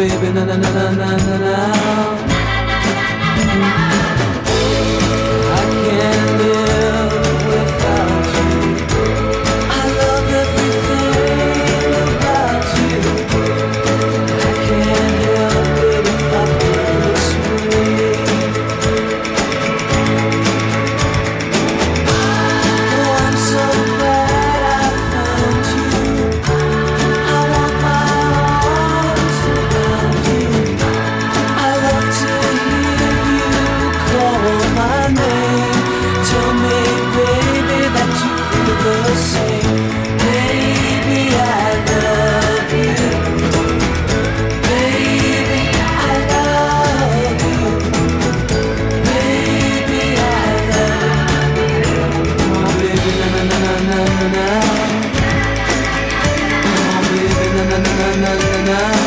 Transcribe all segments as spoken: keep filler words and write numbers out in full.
baby, na na na na na na na. I can't live without you. I love everything about you. I can't help it if I feel this way. Oh, I'm so glad I found you. I want my arms around you. I love to hear you call my name. Tell me, baby, that you feel the same. Baby, I love you. Baby, I love you. Baby, I love you. Oh, baby, na na na na na na na. Oh, baby, na na na na na na na.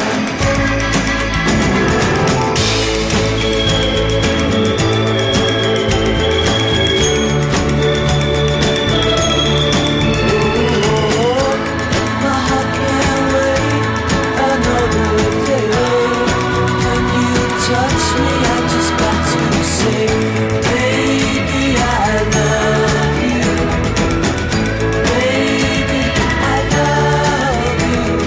My heart can't wait another day. When you touch me, I just got to say, baby, I love you. Baby, I love you.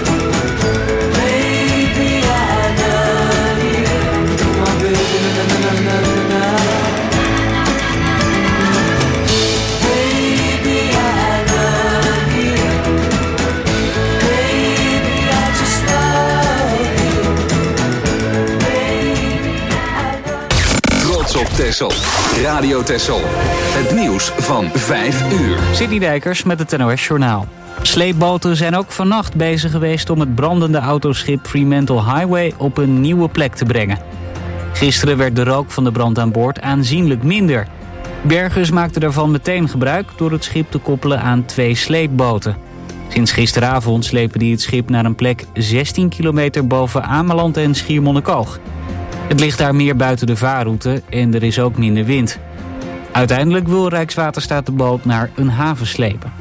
Baby, I love you. Oh, baby, na na na na na na. Baby, I love you. Baby, I just love you. Baby, I love you. Trots op Texel. Radio Texel. Het nieuws van vijf uur. Sydney Dijkers met het N O S Journaal. Sleepboten zijn ook vannacht bezig geweest om het brandende autoschip Fremantle Highway op een nieuwe plek te brengen. Gisteren werd de rook van de brand aan boord aanzienlijk minder. Bergers maakten daarvan meteen gebruik door het schip te koppelen aan twee sleepboten. Sinds gisteravond slepen die het schip naar een plek zestien kilometer boven Ameland en Schiermonnikoog. Het ligt daar meer buiten de vaarroute en er is ook minder wind. Uiteindelijk wil Rijkswaterstaat de boot naar een haven slepen.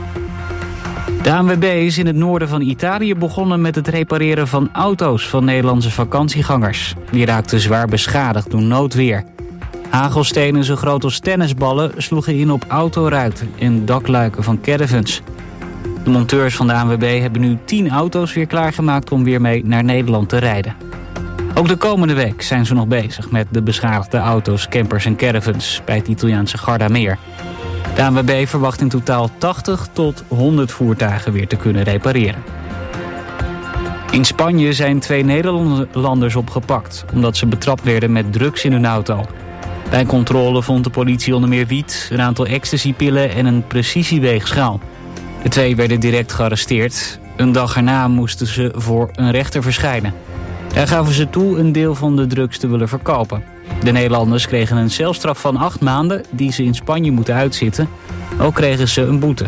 De A N W B is in het noorden van Italië begonnen met het repareren van auto's van Nederlandse vakantiegangers. Die raakten zwaar beschadigd door noodweer. Hagelstenen zo groot als tennisballen sloegen in op autoruiten en dakluiken van caravans. De monteurs van de A N W B hebben nu tien auto's weer klaargemaakt om weer mee naar Nederland te rijden. Ook de komende week zijn ze nog bezig met de beschadigde auto's, campers en caravans bij het Italiaanse Gardameer. De A N W B verwacht in totaal tachtig tot honderd voertuigen weer te kunnen repareren. In Spanje zijn twee Nederlanders opgepakt omdat ze betrapt werden met drugs in hun auto. Bij een controle vond de politie onder meer wiet, een aantal ecstasypillen en een precisieweegschaal. De twee werden direct gearresteerd. Een dag erna moesten ze voor een rechter verschijnen. Daar gaven ze toe een deel van de drugs te willen verkopen. De Nederlanders kregen een celstraf van acht maanden die ze in Spanje moeten uitzitten. Ook kregen ze een boete.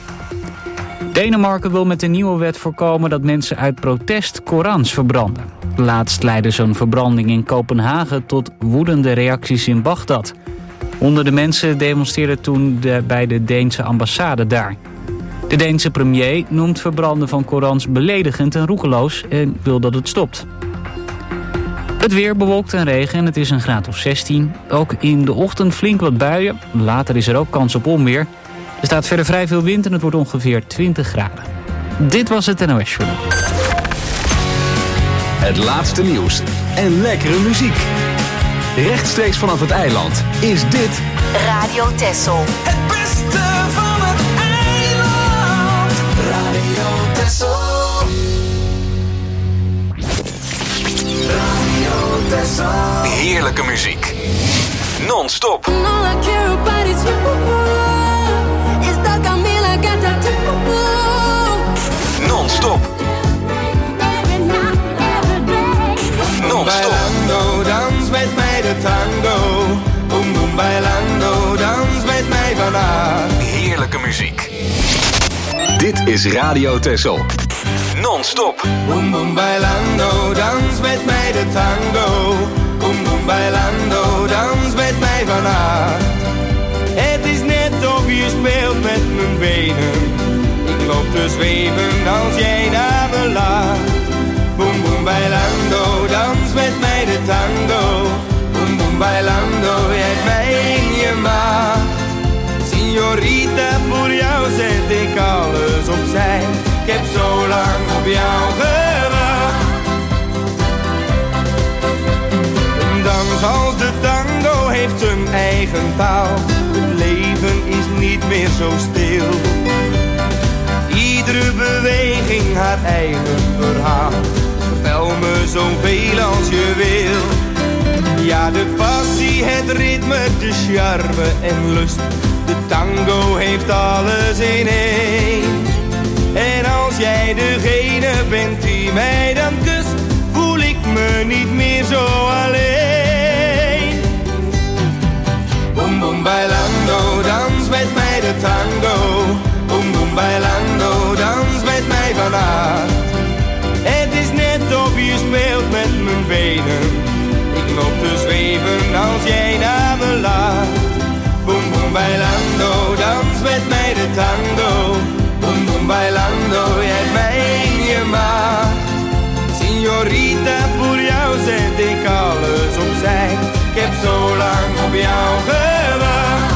Denemarken wil met een nieuwe wet voorkomen dat mensen uit protest Korans verbranden. Laatst leidde zo'n verbranding in Kopenhagen tot woedende reacties in Bagdad. Honderden mensen demonstreerden toen de, bij de Deense ambassade daar. De Deense premier noemt verbranden van Korans beledigend en roekeloos en wil dat het stopt. Het weer bewolkt en regen en het is een graad of zestien. Ook in de ochtend flink wat buien. Later is er ook kans op onweer. Er staat verder vrij veel wind en het wordt ongeveer twintig graden. Dit was het N O S Journaal. Het laatste nieuws en lekkere muziek. Rechtstreeks vanaf het eiland is dit Radio Texel. Het beste van het eiland. Radio Texel. Radio Texel. heerlijke muziek. Non-stop. Non-stop. Non-stop. Bailando, dans met mij de tango. Boom boom bailando, dans met mij vandaag. Heerlijke muziek. Dit is Radio Texel. Non-stop. Boom boom bailando, dans met mij de tango. Boom boom bailando, dans met mij vandaag. Het is net of je speelt met mijn benen. Ik loop te zweven als jij naar me laat. Boom boom bailando, Signorita, voor jou zet ik alles opzij. Ik heb zo lang op jou gewacht. Een dans als de tango heeft zijn eigen taal. Het leven is niet meer zo stil. Iedere beweging haar eigen verhaal. Vertel me zoveel als je wil. Ja, de passie, het ritme, de charme en lust. De tango heeft alles in één. En als jij degene bent die mij dan kust, voel ik me niet meer zo alleen. Boom boom bailando, dans met mij de tango. Boom boom bailando, dans met mij vanavond. Het is net of je speelt met mijn benen. Ik loop te zweven als jij naar me laat. Boom boom bailando, dans met mij de tango. Boom boom bailando, jij hebt mij in je macht. Signorita, voor jou zet ik alles opzij. Ik heb zo lang op jou gewacht.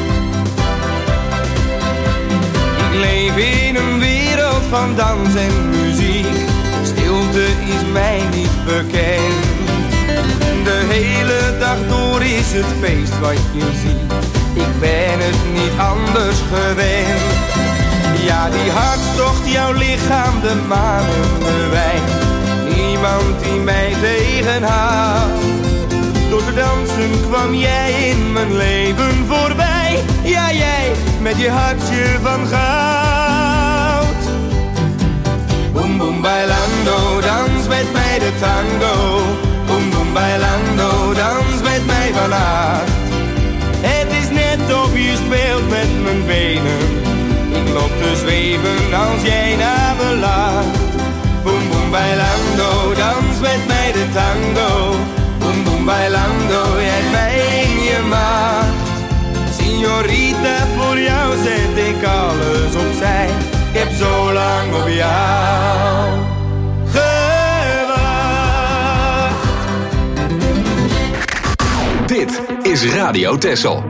Ik leef in een wereld van dans en muziek. Stilte is mij niet bekend. De hele dag door is het feest wat je ziet. Ik ben het niet anders gewend. Ja, die hartstocht, jouw lichaam, de maan en de wijn. Niemand die mij tegenhoudt. Door te dansen kwam jij in mijn leven voorbij. Ja, jij met je hartje van goud. Boom boom bailando, dans met mij de tango. Boom boom bailando, dans met mij vanavond. Het is net of je speelt met mijn benen. Ik loop te zweven als jij naar me laat. Boom boom bailando, dans met mij de tango. Boom boom bailando, jij hebt mij in je macht. Signorita, voor jou zet ik alles opzij. Ik heb zo lang op jou gewacht. Dit is Radio Texel.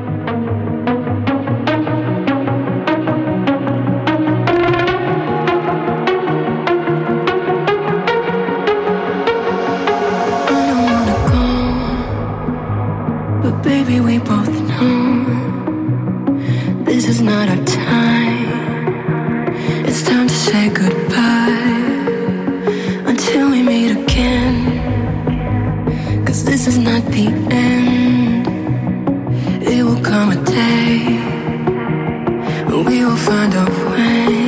Baby, we both know this is not our time. It's time to say goodbye until we meet again. 'Cause this is not the end. It will come a day when we will find a way.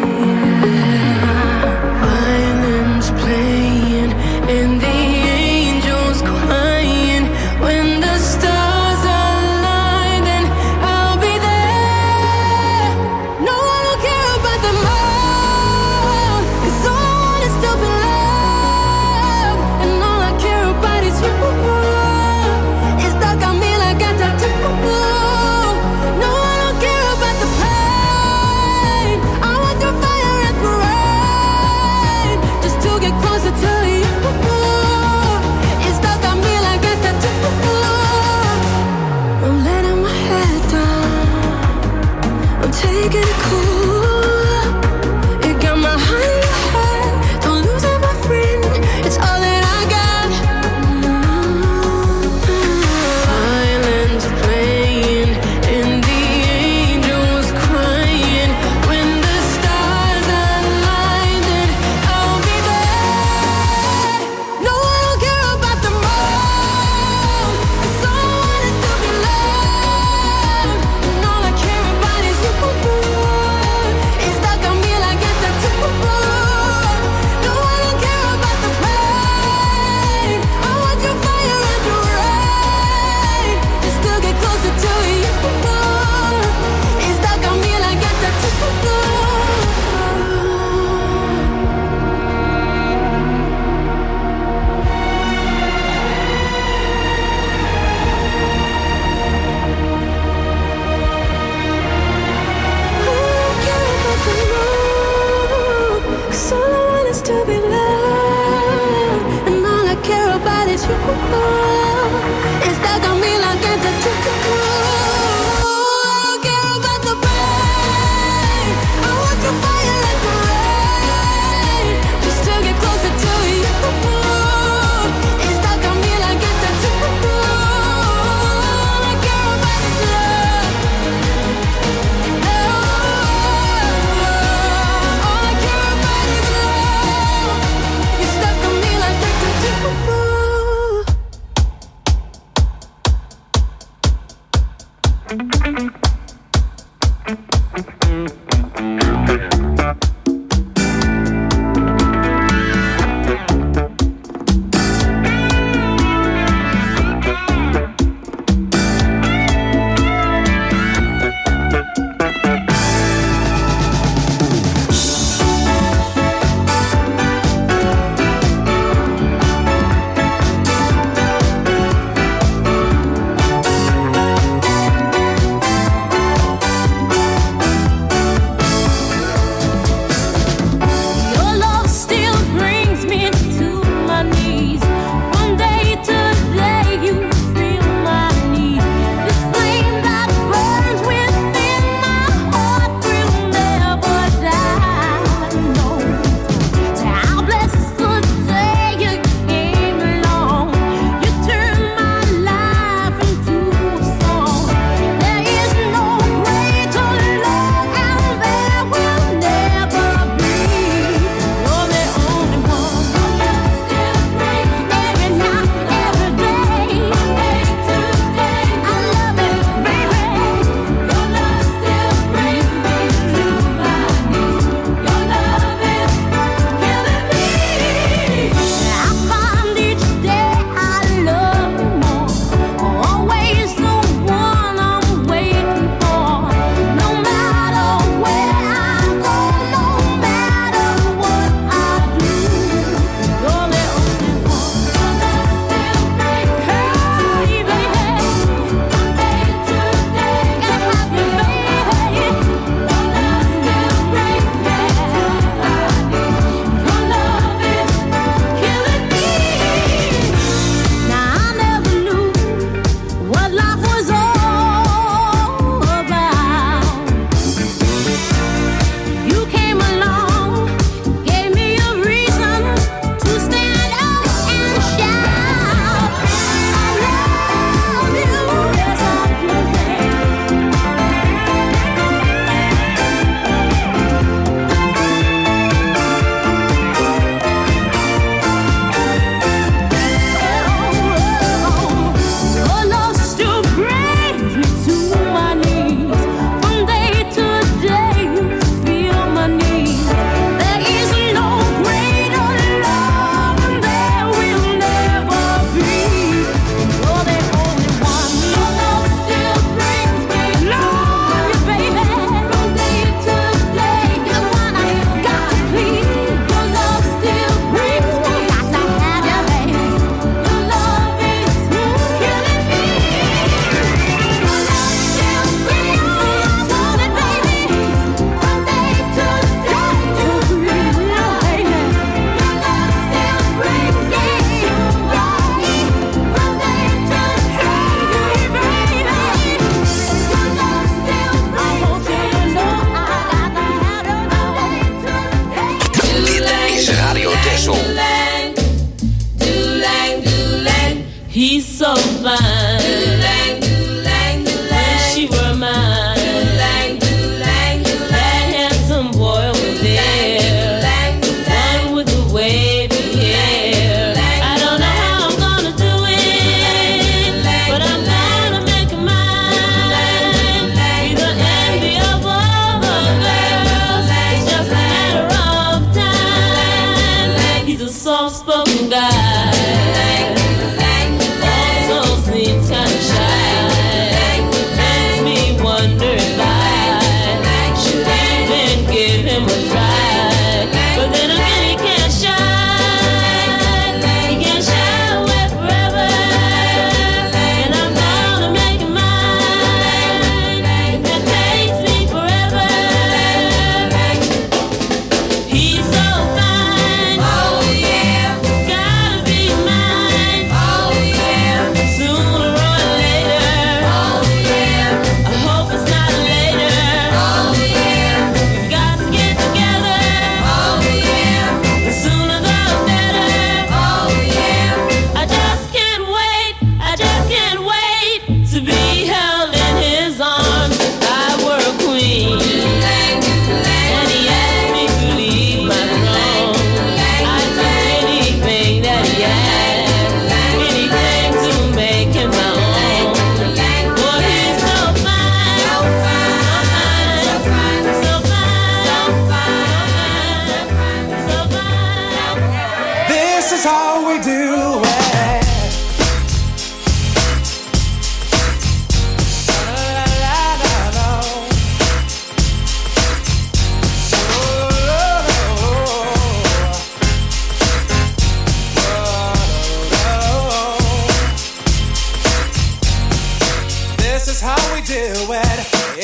Violins playing and the angels crying when the stars take it cool. You got my heart in your heart. Don't lose it, my friend. It's all that I got. Violins playing and the angels crying. When the stars align, then I'll be there. No, I don't care about the moon. 'Cause all I want is to be loved. And all I care about is you.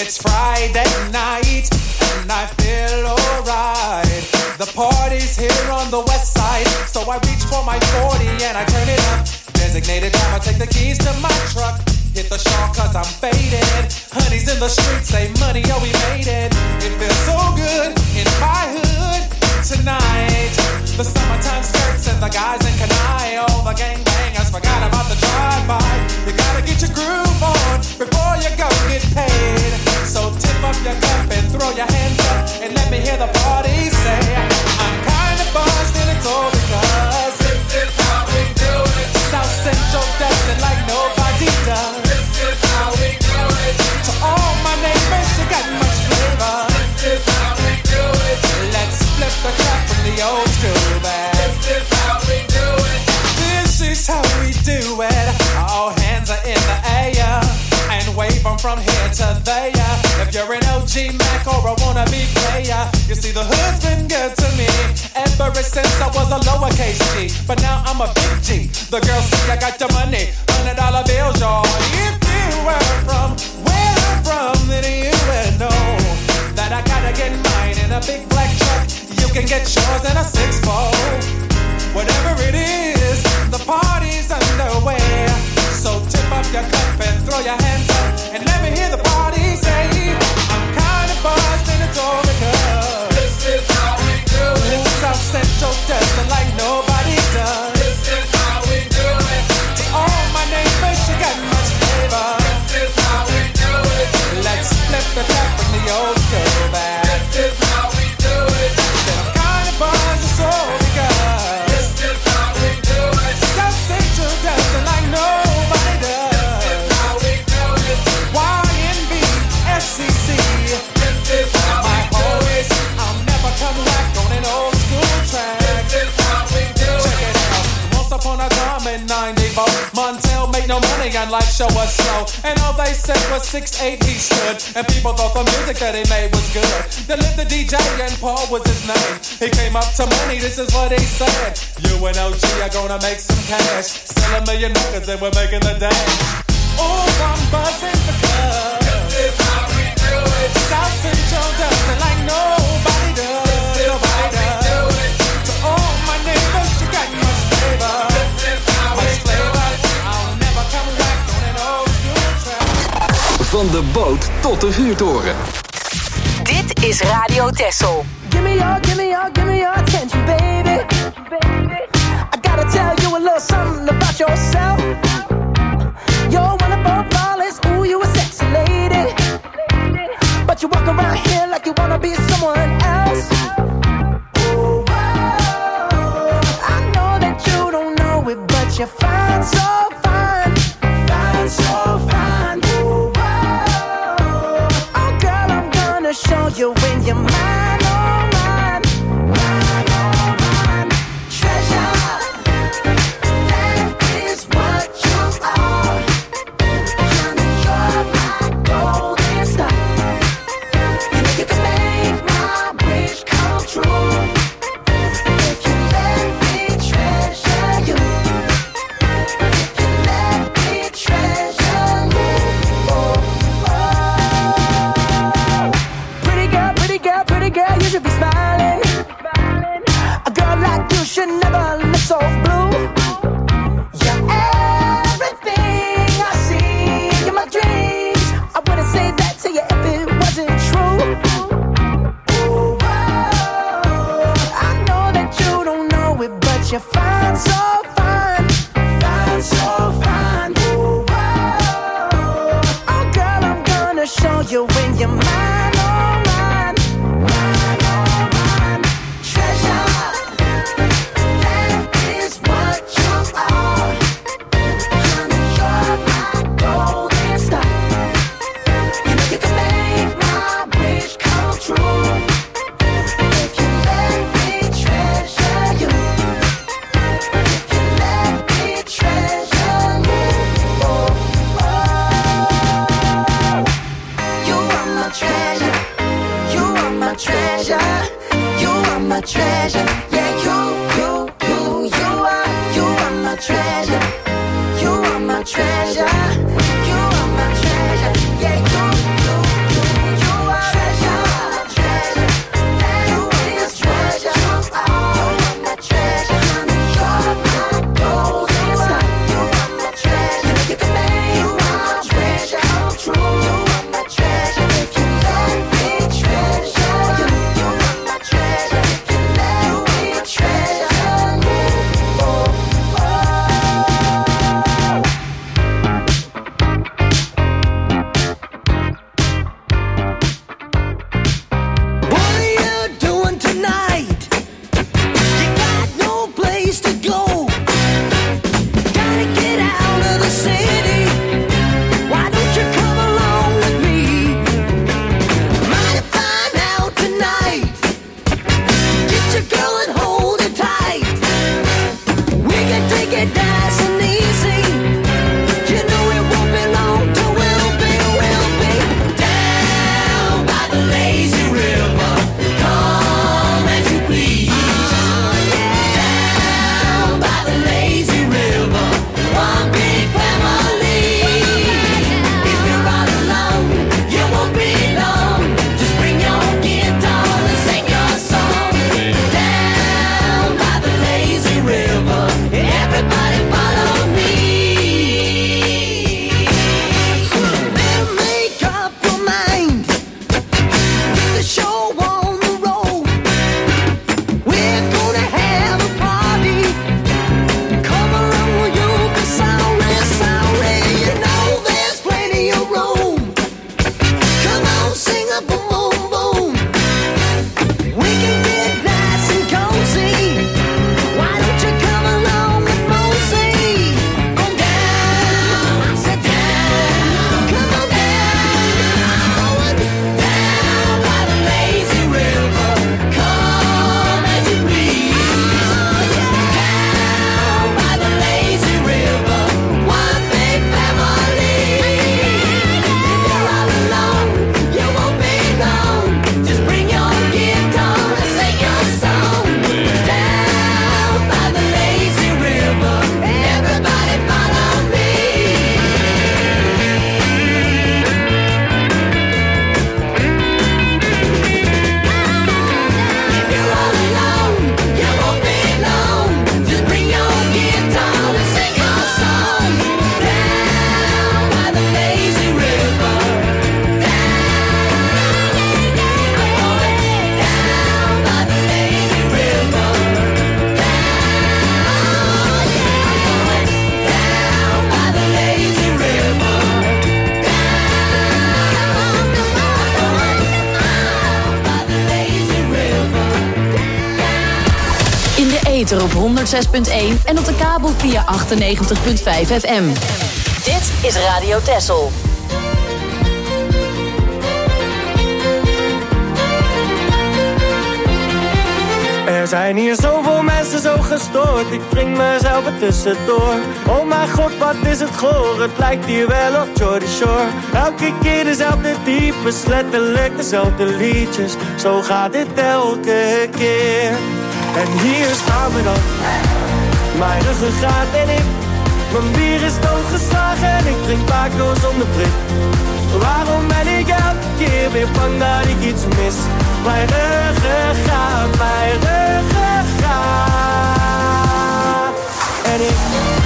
It's Friday night and I feel alright. The party's here on the west side, so I reach for my forty and I turn it up. Designated driver, take the keys to my truck. Hit the shawl cause I'm faded. Honey's in the streets, say money, oh we made it. It feels so good in my hood tonight. The summertime skirts and the guys in Kanai. All the gangbangers forgot about the drive-by. You gotta get your groove on before you go get paid. So tip up your cup and throw your hands up and let me hear the party say, I'm kinda buzzed and it's all because this is how we do it. South Central does it like nobody does. This is how we do it. To all my neighbors, you got much flavor. This is how we do it. Let's flip the track from the old school back. This is how we do it. This is how we do it. All hands are in the air and wave them from here to there. If you're an O G Mac or a wannabe player, you see the hood's been good to me ever since I was a lowercase G. But now I'm a big G. The girls see I got the money, hundred dollar bills, y'all. If you were from where I'm from, then you would know that I gotta get mine in a big black truck. You can get yours in a six four. Whatever it is, the party's underway. So tip up your cup and throw your hands up and let me hear the party say, I'm kinda buzzed and it's all because this is how we do it. South Central does it like nobody does. This is how we do it. To all my neighbors, you got much flavor. This is how we do it. Let's flip the track from the old school back. This is how we do it. Said I'm kinda buzzed, it's all because this is how we do it. South Central does it like nobody does. This is how we do it. Y N B S C C. This is how we do it. I'll never come back on an old school track. This is how we do it. Check it out. Once upon a time in ninety-four, Montel made no money and life show was slow. And all they said was six eight he stood. And people thought the music that he made was good. They lived the D J and Paul was his name. He came up to money, this is what he said. You and O G are gonna make some cash. Sell a million records and we're making the dash. Oh, I'm buzzing because this is how we do it. South Central does it like nobody does. This is nobody how does. We do it. To all my neighbors, you got much flavor. This is how much we flavor. Do it. I'll never come back on an old school track. Van de boot tot de vuurtoren. Dit is Radio Texel. Give me your, give me your, give me your attention, baby. I gotta tell you a little something about yourself. You're wonderful, flawless, ooh, you a sexy lady. But you walk around here like you wanna be someone else. Ooh, whoa. I know that you don't know it, but you're fine, so fine. Fine, so fine. Ooh, whoa. Oh, girl, I'm gonna show you when you're mine, oh, mine. Mine, oh, mine. Treasure. That is what you are. Honey, you're my golden star. And if you can make my wish come true, if you let me treasure you, if you let me treasure you. Oh, oh. Pretty girl, pretty girl, pretty girl, you should be smiling. A girl like you should never look so blue. You're everything I see in my dreams. I wouldn't say that to you if it wasn't true. Ooh, whoa. I know that you don't know it, but you're fine, so fine. Fine, so fine. Ooh, whoa. Oh, girl, I'm gonna show you when you're mine, oh, mine. Mine, oh, mine. Treasure. That is what you are. Honey, you're my golden star. And if you can make my wish come true, if you let me treasure you, if you let me treasure you. Oh, oh. You are my treasure. You are my treasure. You are my treasure. Yeah, you, you, you, you are. You are my treasure. You are my treasure. You are my treasure. Yeah, you, you, you. ether op honderd zes punt één en op de kabel via achtennegentig punt vijf F M. Dit is Radio Texel. Er zijn hier zoveel mensen zo gestoord, ik wring mezelf er tussendoor. Oh mijn god, wat is het goor, het lijkt hier wel op Jordy Shore. Elke keer dezelfde types, letterlijk dezelfde liedjes. Zo gaat dit elke keer. En hier staan we dan, mijn ruggengraat en ik. Mijn bier is doodgeslagen en ik drink Paco zonder prik. Waarom ben ik elke keer weer bang dat ik iets mis? Mijn ruggengraat, mijn ruggengraat. En ik...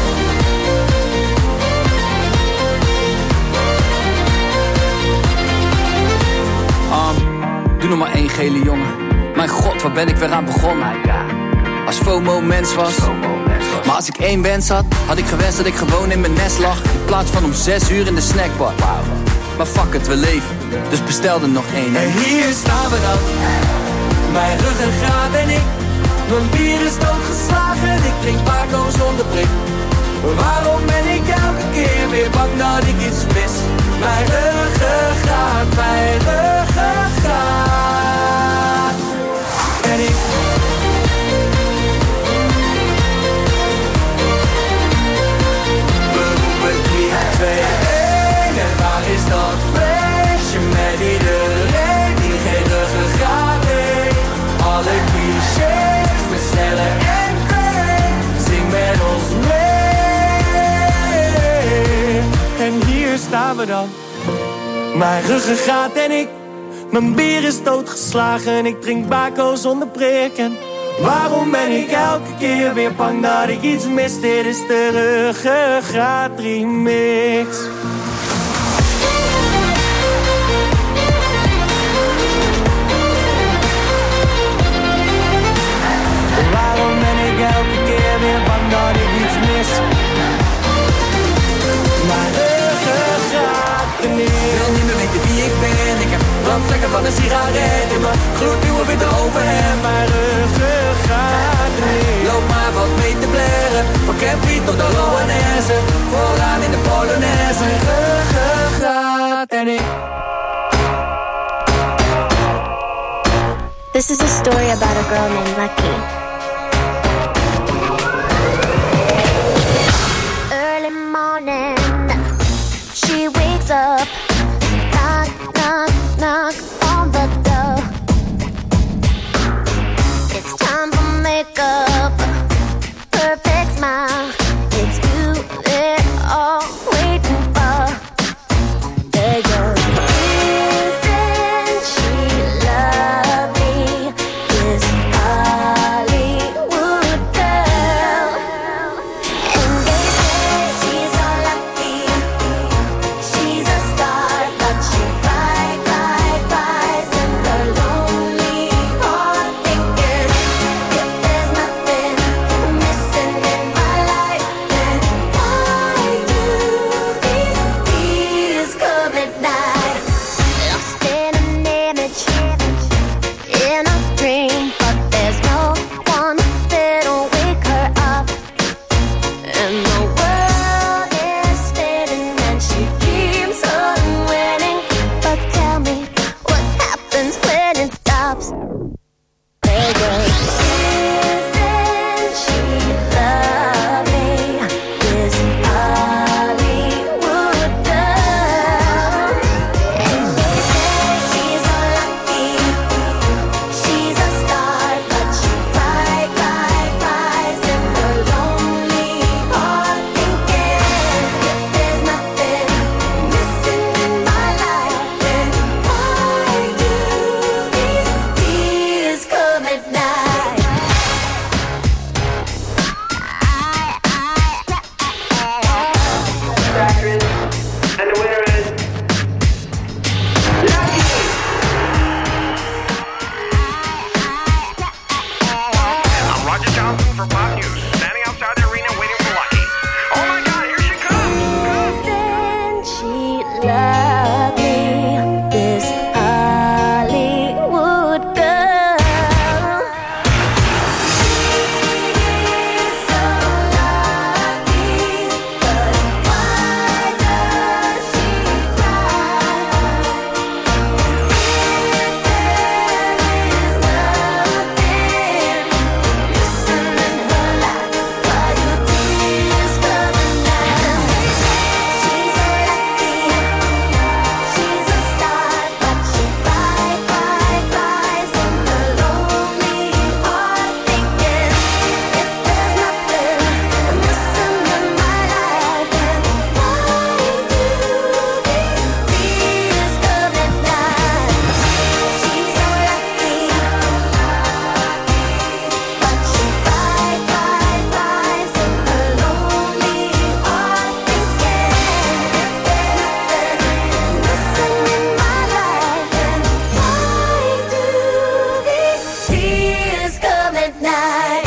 Um, doe nog maar één gele jongen. Mijn god, waar ben ik weer aan begonnen? Als FOMO mens was. Maar als ik één wens had, had ik gewenst dat ik gewoon in mijn nest lag. In plaats van om zes uur in de snackbar. Maar fuck het, we leven, dus bestel er nog één. En hier staan we dan, mijn ruggengraat en ik. Mijn bier is doodgeslagen, ik drink Paco zonder prik. Waarom ben ik elke keer weer bang dat ik iets mis? Mijn ruggengraat, mijn ruggengraat. En ik... We roepen drie, twee, één. En waar is dat feestje met iedereen die geen ruggengraat heeft? Alle clichés met snelle en kreeg. Zing met ons mee. En hier staan we dan, mijn ruggengraat en ik. Mijn bier is doodgeslagen, ik drink Baco zonder prik. En waarom ben ik elke keer weer bang dat ik iets mis? Dit is de ruggengraat remix. Waarom ben ik elke keer weer bang dat ik iets mis? Mijn ruggengraat remix. Ik wil niet meer weten wie ik ben. Ik heb brandvlekken van een sigaret in mijn gloednieuwe witte overhemd. Mijn ruggengraat remix. Loop maar wat mee te blaren, van Campy tot de Loanesse. Vooraan in de Polonaise. Mijn ruggengraat en ik. This is a story about a girl named Lucky. Early morning, she wakes up, knock, knock, knock on the door. It's time for makeup, perfect smile. It's you they're all waiting for. They go, isn't she lovely? This Hollywood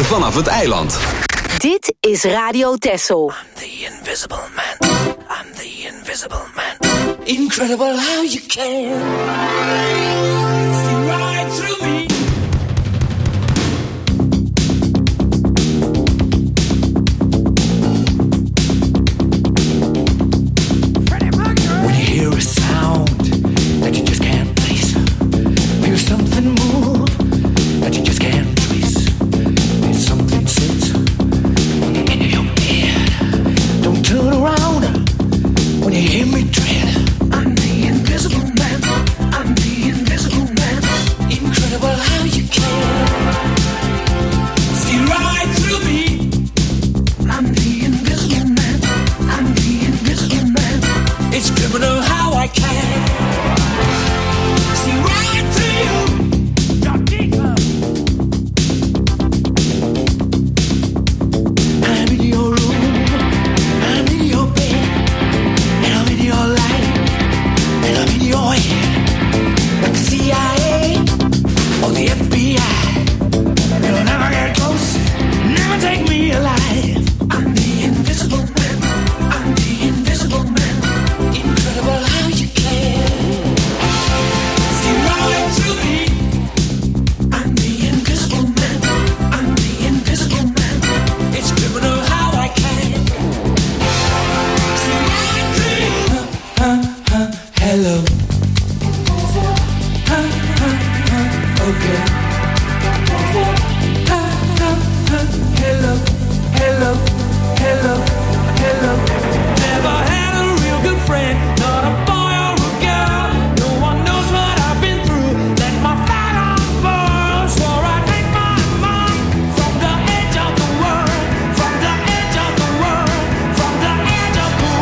vanaf het eiland. Dit is Radio Texel. I'm the invisible man. I'm the invisible man. Incredible how you can see right through me. When you hear a sound that you just can't place, feel something move that you just can't trace. There's something sits in your head. Don't turn around when you hear me tread. I'm the invisible man. I'm the invisible man. Incredible how you can see right through me. I'm the invisible man. I'm the invisible man. It's criminal how I can see right through you. I'm in your room, I'm in your bed, and I'm in your life, and I'm in your head. Like the C I A or the F B I, you'll never get close, never take me alive. I'm the invisible man, I'm the invisible man. Incredible how you can see right through me. I'm the invisible man, I'm the invisible man. It's criminal how I can see right through you. Huh, huh, huh, hello. Huh, huh, huh, okay. Huh, huh, huh, hello, hello, hello, hello. Never had a real good friend, not a boy or a girl. No one knows what I've been through. Let my flag unfurl. Swore I'd make my mark from the edge of the world, from the edge of the world, from the edge of the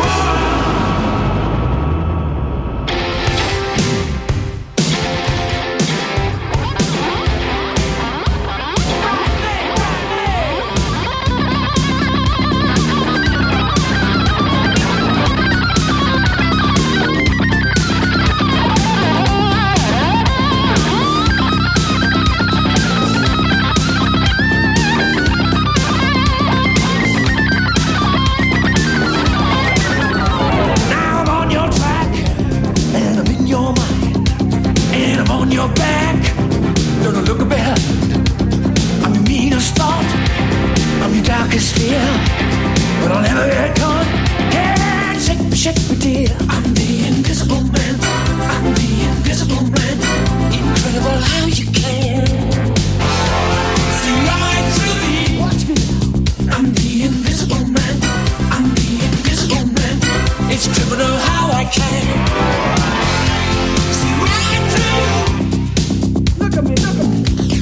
Now I'm on your track, and I'm in your mind, and I'm on your back. Don't look behind. I'm your meanest thought, I'm your darkest fear, but I'll never get caught. Can't shake me, shake me, dear. I'm the invisible man. I'm the invisible man. Incredible how you can see right through me. Watch me. I'm the invisible man. I'm the invisible man. It's criminal how I can see right through you. Look at me, look at me.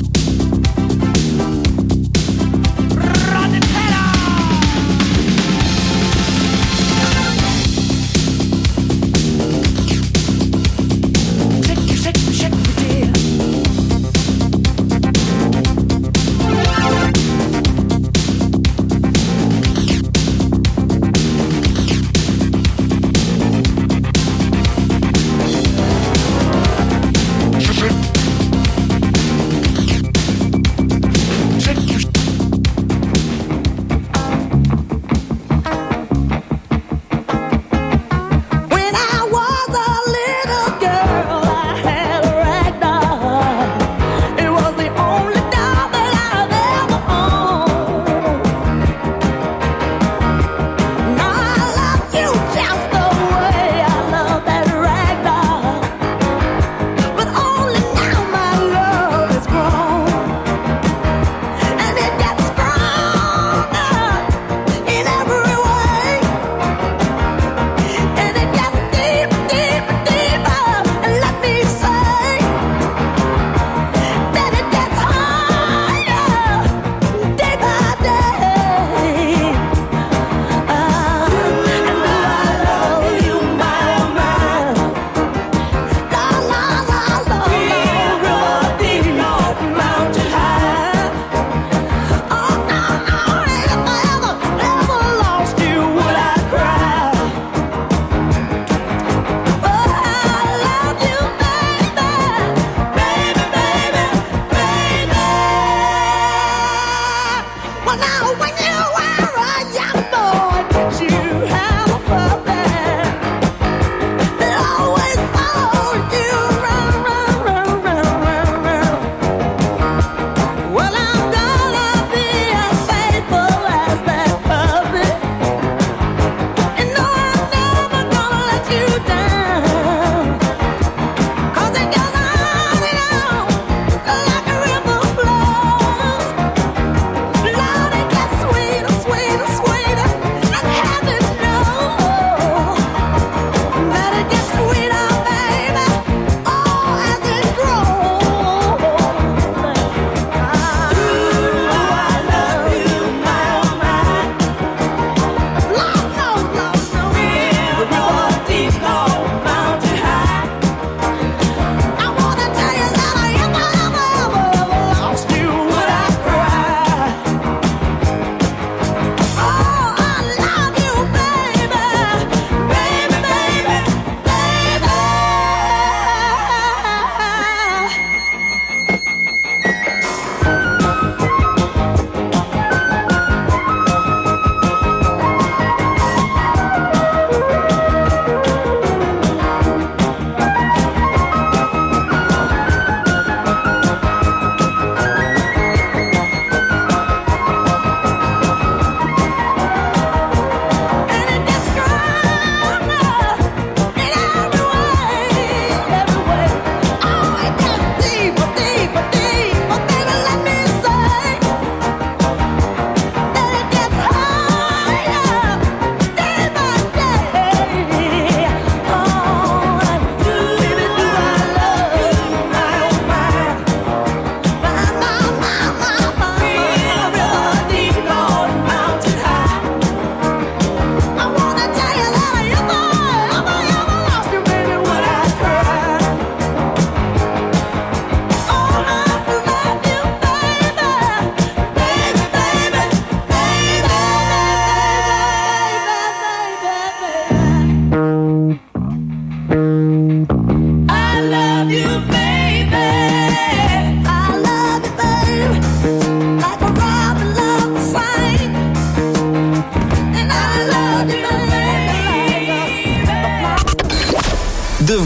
Run it better. Shake you, shake you, shake you, dear.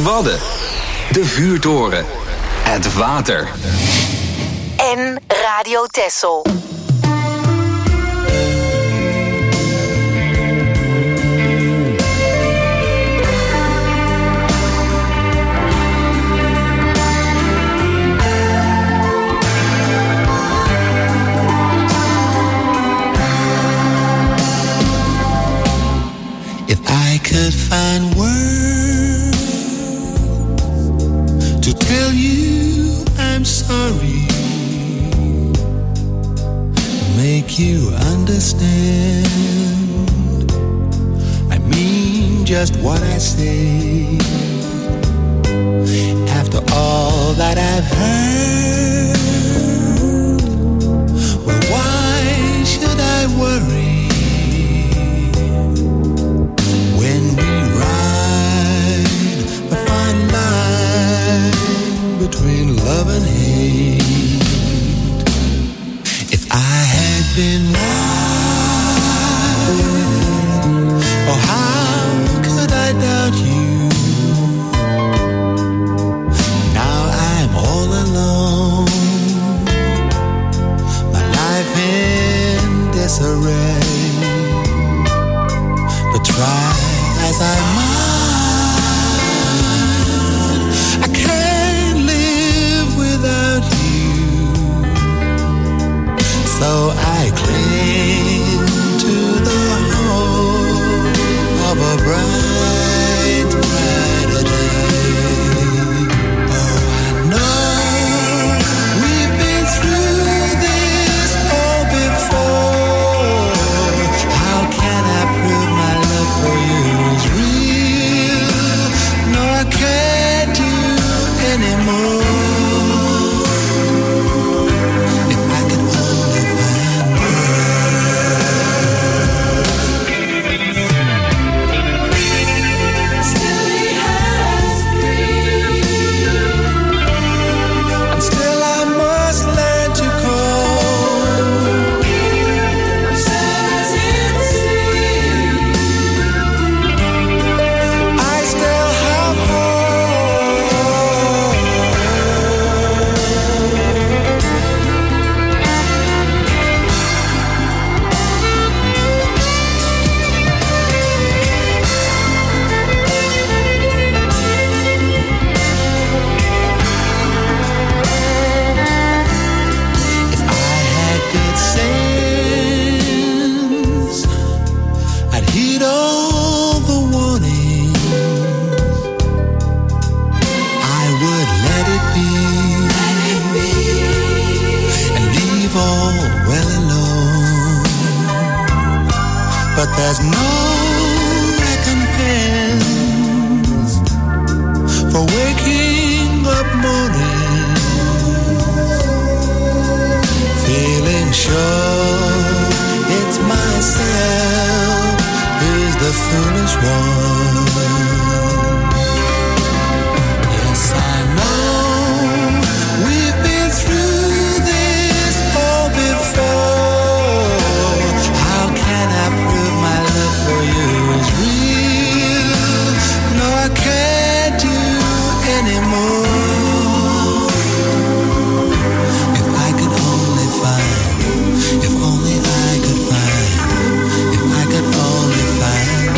Wadden, de vuurtoren, het water. En Radio Texel. I could find words to tell you I'm sorry, make you understand. I mean just what I say. After all that I've heard, well, why should I worry? Between love and hate, if I had been right, oh how could I doubt you? Now I'm all alone, my life in disarray. But try as I might, so I cling to the hope of a bright, brighter day. Oh, I know we've been through this all before. How can I prove my love for you is real? No, I can't do anymore. But there's no recompense for waking up morning feeling sure it's myself who's the foolish one. Yes, I know we've been through this all before. How can I prove my love for you is real? No, I can't do anymore. If I could only find, if only I could find, if I could only find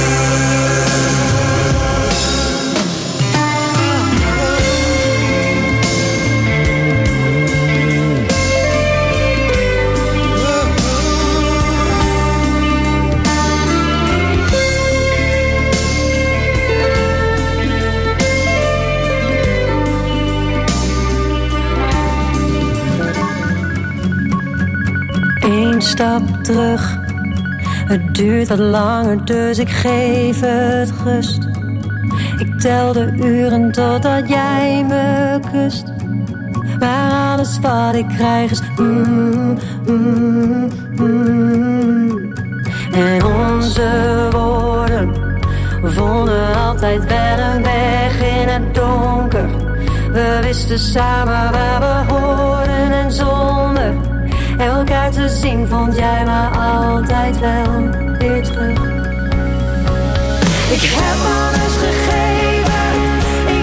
Eén stap terug, het duurt wat langer, dus ik geef het rust. Ik tel de uren totdat jij me kust. Maar alles wat ik krijg is mm, mm, mm. En onze woorden vonden altijd wel een weg in het donker. We wisten samen waar we hoorden en zonder elkaar te zien vond jij me altijd wel weer terug. Ik heb alles gegeven,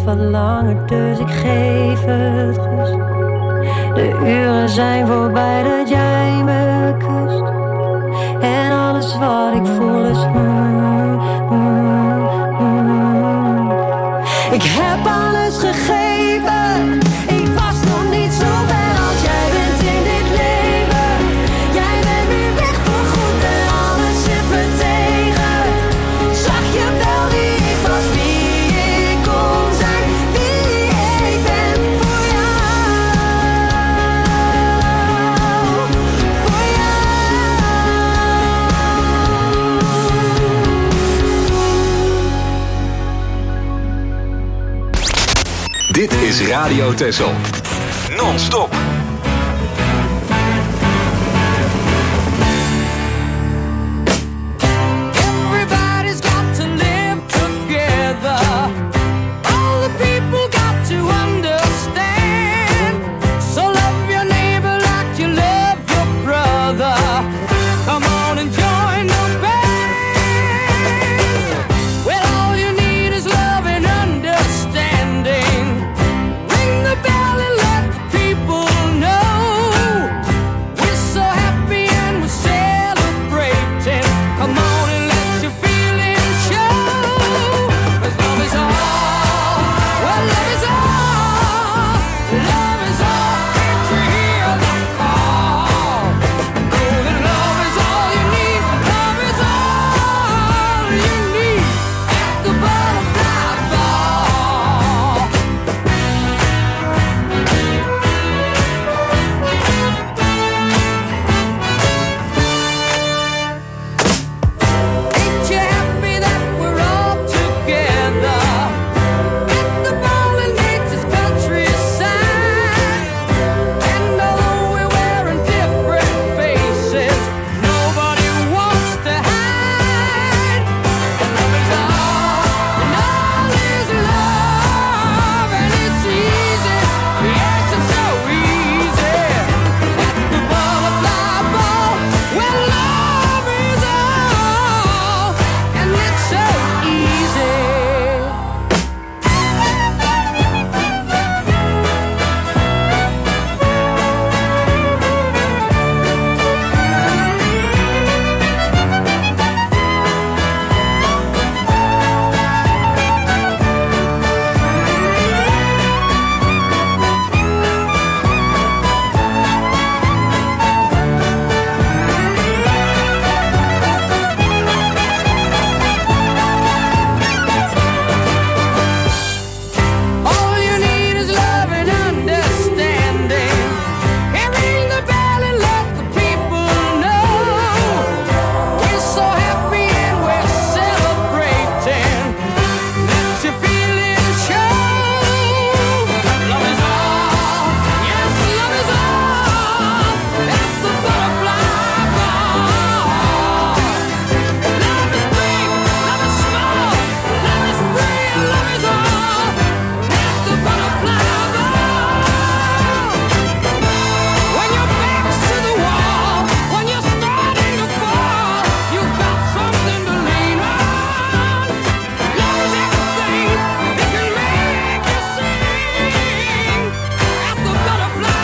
wat langer, dus ik geef het rust. De uren zijn voorbij dat jij me kust. En alles wat ik voel is mm, mm, mm. Ik heb alles gegeven. Ik was nog niet zo ver als jij bent in dit leven. Jij bent nu weg voor goed en alles zit me tegen. Zag je wel wie ik was, wie ik kon zijn, wie ik ben voor jou, voor jou. Dit is Radio Texel. Non-stop. Everybody's got to live together. All the people got to understand. So love your neighbor like you love your brother. Come on and join the band. Well, all you need is love and understanding. Ring the bell and let the people know. We're so happy and we're celebrating. Come on and let your feelings show. 'Cause love is all, well, love is all, love is all. Can't you hear the call? Know that love is all you need, love is all you need. At the butterfly ball. Ain't you happy that we're all together? At the ball in nature's countryside. And although we're wearing different faces, nobody wants to hide. And love is all, and all is love, and it's easy, yes, it's so easy. At the butterfly ball, well, love is all, and it's so easy. All you need is love and understanding. And ring the bell and let the people know. We're so happy and we're celebrating. Let your feelings show. Love is all, yes, love is all. At the butterfly ball. Love is big, love is small, love is free, and love is all. At the butterfly ball. When your back's to the wall, when you're starting to fall, you've got something to lean on. Love is everything that can make you sing. At the butterfly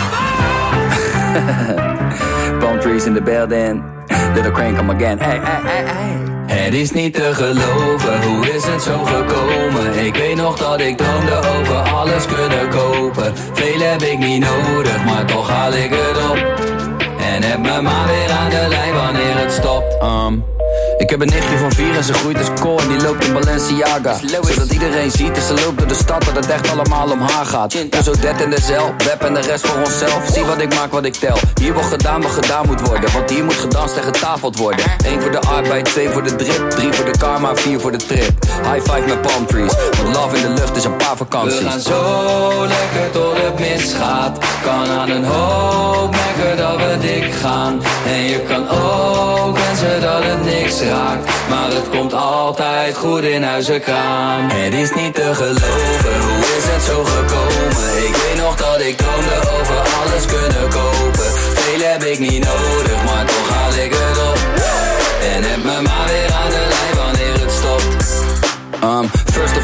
ball. Palm trees in the building. Little Crane come again. Hey, hey, hey, hey. Het is niet te geloven, hoe is het zo gekomen? Ik weet nog dat ik droomde over alles kunnen kopen. Veel heb ik niet nodig, maar toch haal ik het op. En heb me maar weer aan de lijn wanneer het stopt. Um, ik heb een nichtje van vier en ze groeit als kool en die loopt in Balenciaga. Zodat iedereen ziet dat ze loopt door de stad, dat het echt allemaal om haar gaat. Dus zo dat in de cel, web en de rest voor onszelf. Zie wat ik maak, wat ik tel. Hier wordt gedaan wat gedaan moet worden, want hier moet gedanst en getafeld worden. Eén voor de arbeid, twee voor de drip, drie voor de karma, vier voor de trip. High five met palm trees, want love in de lucht is een paar vakanties. We gaan zo lekker tot het misgaat. Kan aan een hoop merken dat we dik gaan. En je kan ook wensen dat het niks raakt, maar het komt altijd goed in Huizenkraan. Het is niet te geloven, hoe is het zo gekomen? Ik weet nog dat ik droomde over alles kunnen kopen. Veel heb ik niet nodig, maar toch haal ik het op. En heb me maar weer aan de lijn wanneer het stopt. Um, first of all ben ik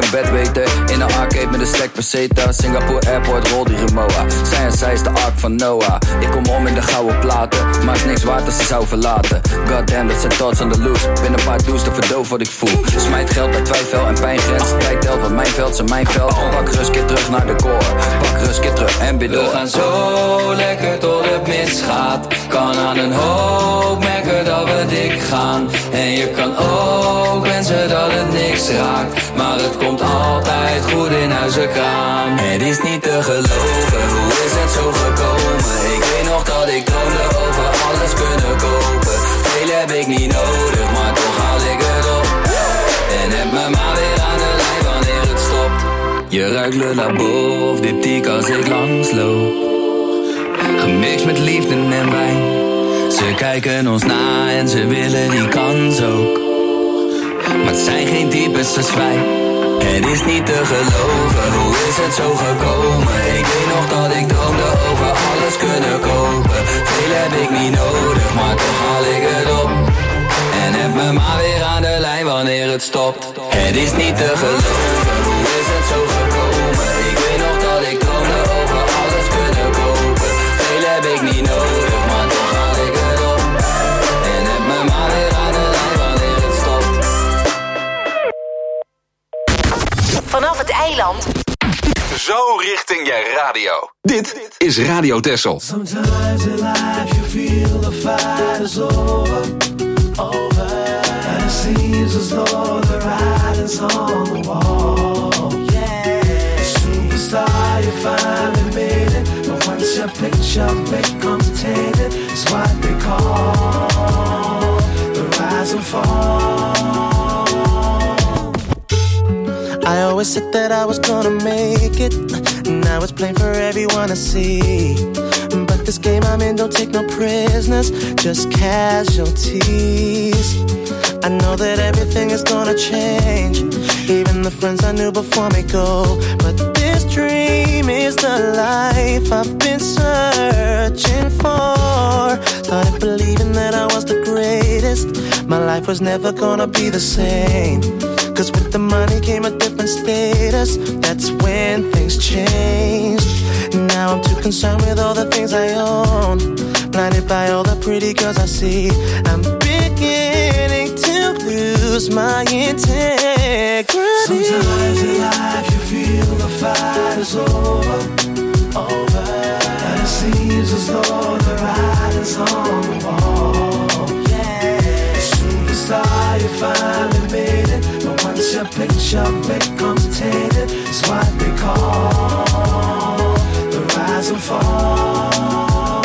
een bedweter. In een arcade met een stack peseta. Singapore Airport, rol die remoa. Zij en zij is de ark van Noah. Ik kom om in de gouden platen, maar is niks waard als ze zou verlaten. Goddamn, dat zijn thoughts on the loose. Binnen een paar do's te verdoof wat ik voel. Smijt geld bij twijfel en pijngrens. Tijd telt, want mijn veld zijn mijn veld. Pak rust, keer terug naar de core. Pak rust, keer terug en bid door. We gaan zo lekker tot het misgaat. Kan aan een hoop merken dat we dik gaan. En je kan ook wensen dat het niks raakt. Maar het komt altijd goed in huizenkraan. Het is niet te geloven, hoe is het zo gekomen? Ik weet nog dat ik droomde over alles kunnen kopen. Veel heb ik niet nodig, maar toch haal ik het op. En heb me maar weer aan de lijn wanneer het stopt. Je ruikt Le Labo of diptyque als ik langsloop. Gemixt met liefde en wijn. Ze kijken ons na en ze willen die kans ook. Maar het zijn geen types als wij. Het is niet te geloven, hoe is het zo gekomen? Ik weet nog dat ik droomde over alles kunnen kopen. Veel heb ik niet nodig, maar toch haal ik het op. En heb me maar weer aan de lijn wanneer het stopt. Het is niet te geloven, hoe is het zo gekomen? Ik weet nog dat ik droomde over alles kunnen kopen. Veel heb ik niet nodig, maar toch haal ik het op. En heb me maar weer aan de lijn wanneer het stopt. Vanaf het eiland. Zo richting je radio. Dit is Radio Texel. Sometimes in life you feel the fight is over, over. And it seems as though the writing's on the wall. Yeah. Superstar, you finally made it. But once your picture becomes tainted, it's what they call the rise and fall. I always said that I was gonna make it. Now it's plain for everyone to see. But this game I'm in don't take no prisoners, just casualties. I know that everything is gonna change. Even the friends I knew before me go. But this dream is the life I've been searching for. Started believing that I was the greatest. My life was never gonna be the same. Cause with the money came a different status. That's when things changed. Now I'm too concerned with all the things I own. Blinded by all the pretty girls I see. I'm beginning to lose my integrity. Sometimes in life you feel the fight is over, over. And it seems as though the writing's on the wall. Yeah. Superstar, you finally made it. But once your picture becomes tainted, it's what they call the rise and fall.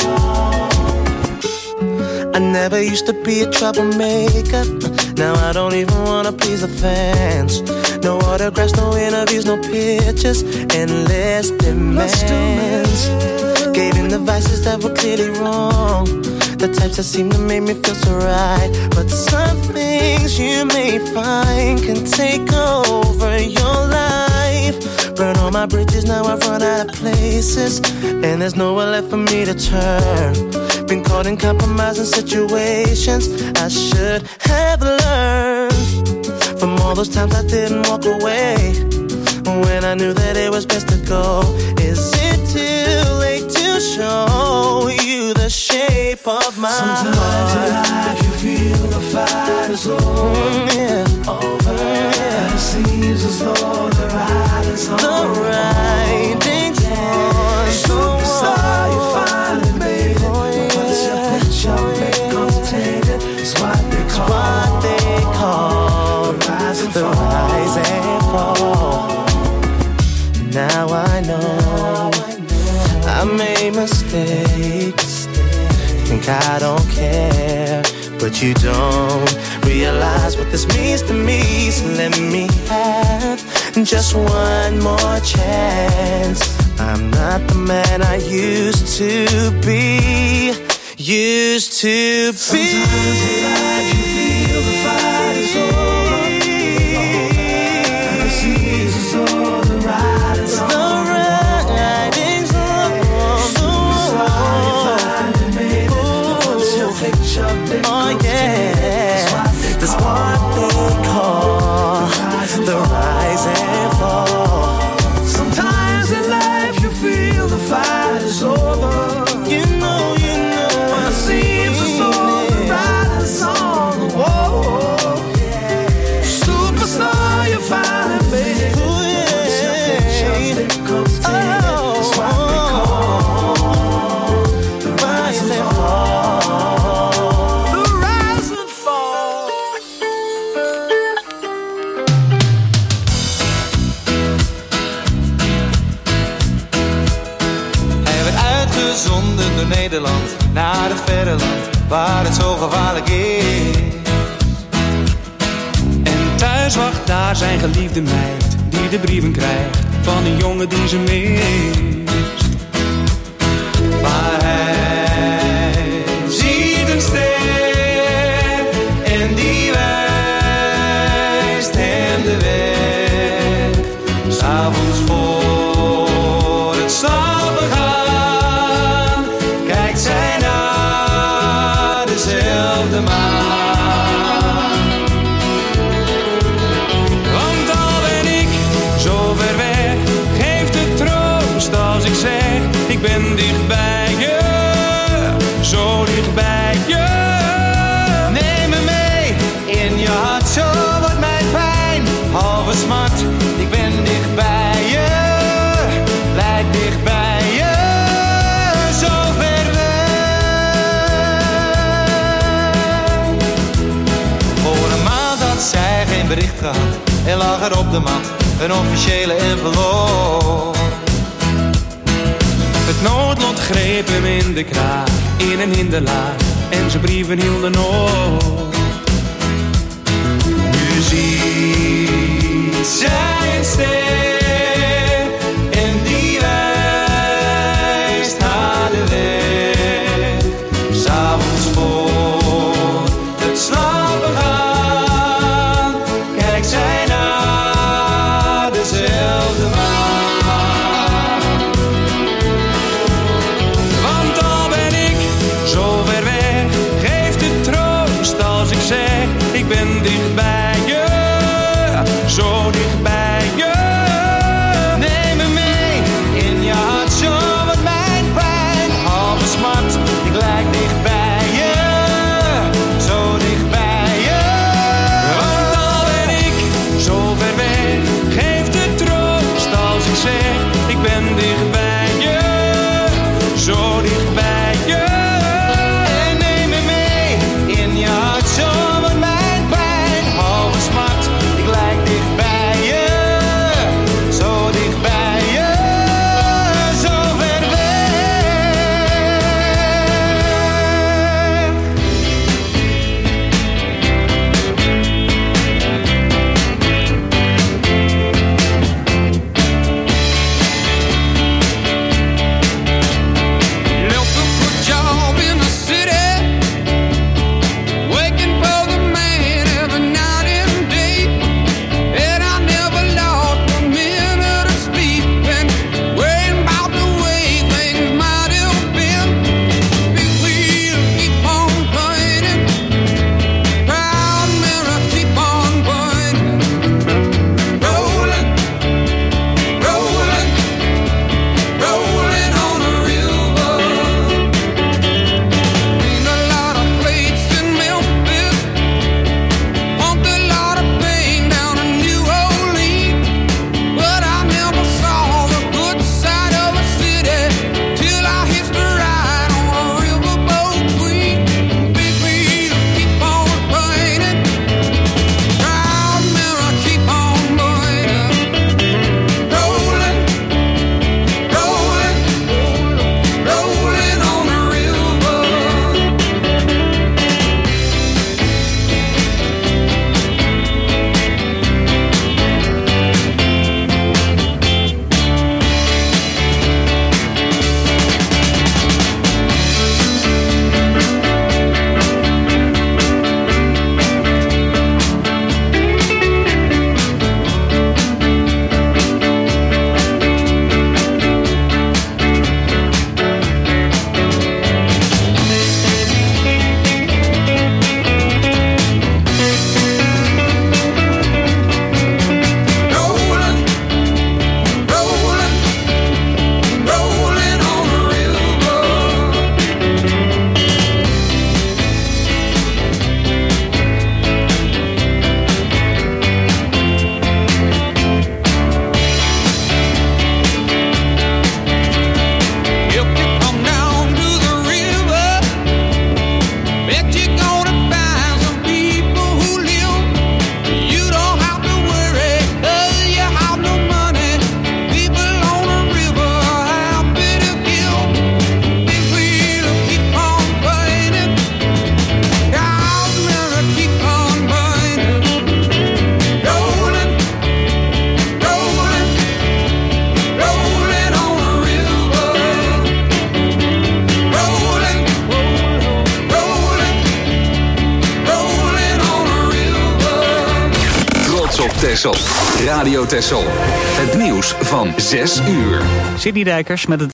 I never used to be a troublemaker. Now I don't even wanna please the fans. No autographs, no interviews, no pictures, endless demands. Gave in the vices that were clearly wrong, the types that seem to make me feel so right. But some things you may find can take over your life. Burn all my bridges, now I've run out of places, and there's nowhere left for me to turn. Been caught in compromising situations I should have learned from all those times I didn't walk away when I knew that it was best to go. Is it too late to show you the shape of my Sometimes heart? Sometimes in life you feel the fight is over, mm, yeah. over. Yeah. And it seems as though the writing's on the writing's on. Superstar, you finally made it. Oh, yeah. But once your picture becomes tainted, it's what they call, what they call the rise and the fall. Rise and fall. Now I know I made mistakes. Think I don't care, but you don't realize what this means to me. So let me have just one more chance. I'm not the man I used to be. Used to be. Sometimes in life you feel the fight is over, and it seems as though the writing's on the writing's on the wall. Picture oh yeah, that's what they call the rise and zonden door Nederland naar het verre land waar het zo gevaarlijk is. En thuis wacht daar zijn geliefde meid die de brieven krijgt van een jongen die ze mist. Maar hij ziet een ster en die wijst hem de weg. 'S Avonds voor het slapen gaan kijkt zij naar dezelfde maan. Want al ben ik zo ver weg, geeft het troost als ik zeg: ik ben dicht bij je, zo dicht bij je. Neem me mee in je hart, zo wordt mijn pijn halve smart. Ik ben dicht bij je, lijk dicht bij je, zo ver weg. Voor een maand had zij geen bericht gehad en lag er op de mat een officiële envelop. Het noodlot greep hem in de kraag, in een hinderlaag, en zijn brieven hielden op. Nu ziet zij een ster en die wijst haar de weg. 'S Avonds voor het slapen gaan kijkt zij naar dezelfde maan. Want al ben ik zo ver weg, geeft het troost als ik zeg: ik ben dicht bij je, zo dicht bij je. Texel. Radio Texel. Het nieuws van zes uur. Sydney Dijkers met het